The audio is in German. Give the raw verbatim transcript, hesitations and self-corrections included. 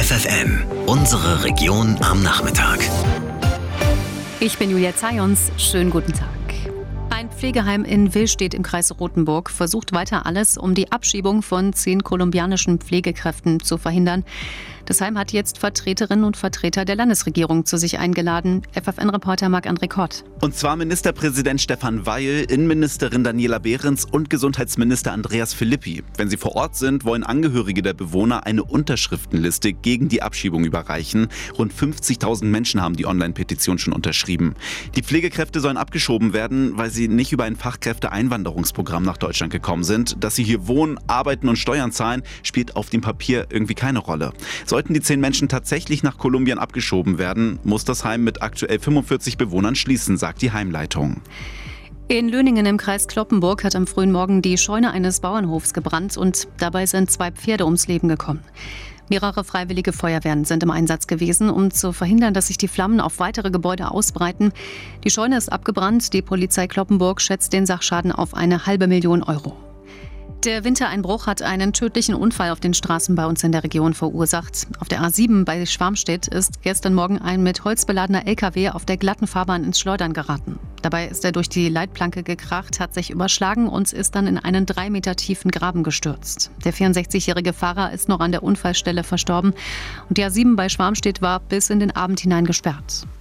F F M, unsere Region am Nachmittag. Ich bin Julia Zajons. Schönen guten Tag. Ein Pflegeheim in Willstedt im Kreis Rothenburg versucht weiter alles, um die Abschiebung von zehn kolumbianischen Pflegekräften zu verhindern. Das Heim hat jetzt Vertreterinnen und Vertreter der Landesregierung zu sich eingeladen. F F N-Reporter Marc-André Kort. Und zwar Ministerpräsident Stefan Weil, Innenministerin Daniela Behrens und Gesundheitsminister Andreas Philippi. Wenn sie vor Ort sind, wollen Angehörige der Bewohner eine Unterschriftenliste gegen die Abschiebung überreichen. Rund fünfzigtausend Menschen haben die Online-Petition schon unterschrieben. Die Pflegekräfte sollen abgeschoben werden, weil sie nicht über ein Fachkräfteeinwanderungsprogramm nach Deutschland gekommen sind. Dass sie hier wohnen, arbeiten und Steuern zahlen, spielt auf dem Papier irgendwie keine Rolle. Sollten die zehn Menschen tatsächlich nach Kolumbien abgeschoben werden, muss das Heim mit aktuell fünfundvierzig Bewohnern schließen, sagt die Heimleitung. In Löningen im Kreis Cloppenburg hat am frühen Morgen die Scheune eines Bauernhofs gebrannt und dabei sind zwei Pferde ums Leben gekommen. Mehrere freiwillige Feuerwehren sind im Einsatz gewesen, um zu verhindern, dass sich die Flammen auf weitere Gebäude ausbreiten. Die Scheune ist abgebrannt. Die Polizei Cloppenburg schätzt den Sachschaden auf eine halbe Million Euro. Der Wintereinbruch hat einen tödlichen Unfall auf den Straßen bei uns in der Region verursacht. Auf der A sieben bei Schwarmstedt ist gestern Morgen ein mit Holz beladener L K W auf der glatten Fahrbahn ins Schleudern geraten. Dabei ist er durch die Leitplanke gekracht, hat sich überschlagen und ist dann in einen drei Meter tiefen Graben gestürzt. Der vierundsechzigjährige Fahrer ist noch an der Unfallstelle verstorben und die A sieben bei Schwarmstedt war bis in den Abend hinein gesperrt.